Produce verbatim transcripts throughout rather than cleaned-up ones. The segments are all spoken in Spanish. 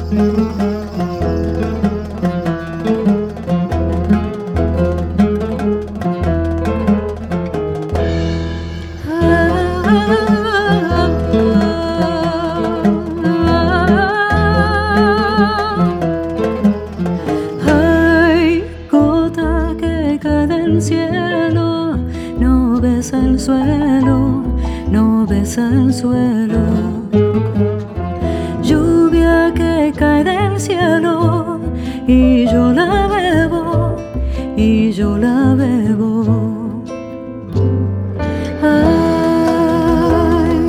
Ay, gota que cae del cielo, no ves el suelo, no ves el suelo. Lluvia que cae del cielo y yo la bebo, y yo la bebo. Ay,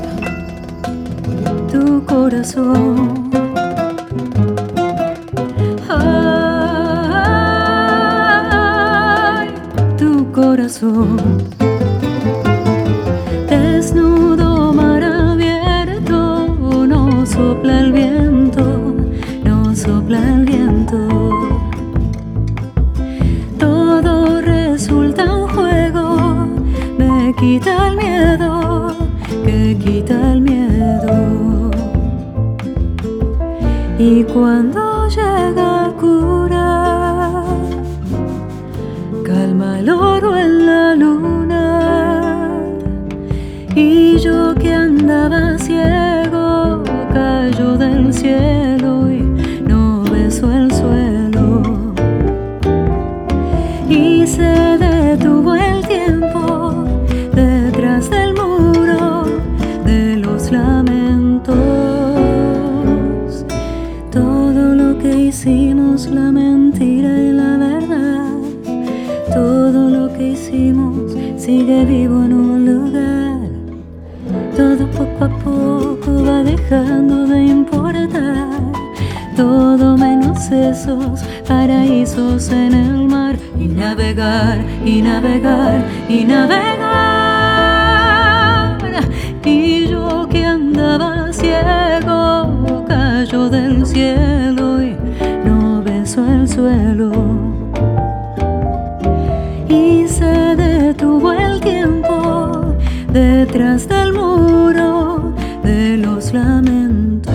tu corazón. Ay, tu corazón. Desnudo, mar abierto, no sopla el viento, no sopla el viento. Todo resulta un juego, me quita el miedo, que quita el miedo. Y cuando llega a curar, calma el oro en la luna. Y yo que andaba ciego, cayó del cielo y no besó el suelo. Y se detuvo el tiempo detrás del muro de los lamentos. Todo lo que hicimos, la mentira y la verdad, todo lo que hicimos sigue vivo en un lugar. Todo poco a poco va dejando de importar, todo menos esos paraísos en el mar. Y navegar, y navegar, y navegar. Y yo que andaba ciego, cayó del cielo y no besó el suelo. Y se detuvo el tiempo detrás del muro de los lamentos.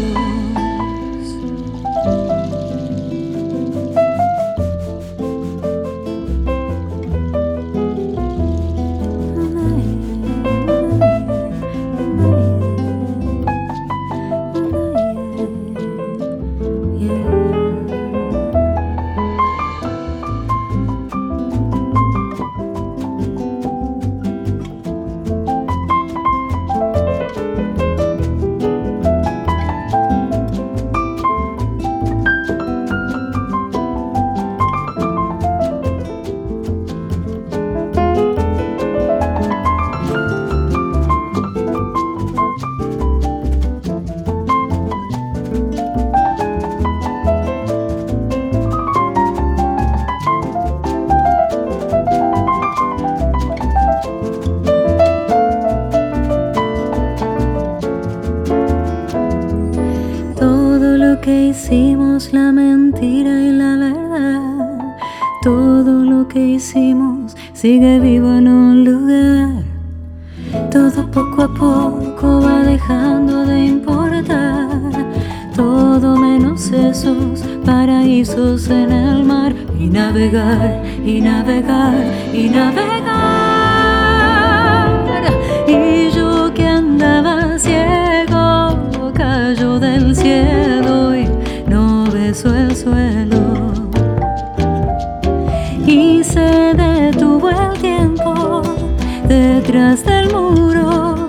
Lo que hicimos, la mentira y la verdad, todo lo que hicimos sigue vivo en un lugar. Todo poco a poco va dejando de importar, todo menos esos paraísos en el mar. Y navegar, y navegar, y navegar. Y yo que andaba ciego, cayó del cielo y no besó el suelo. Y se detuvo el tiempo detrás del muro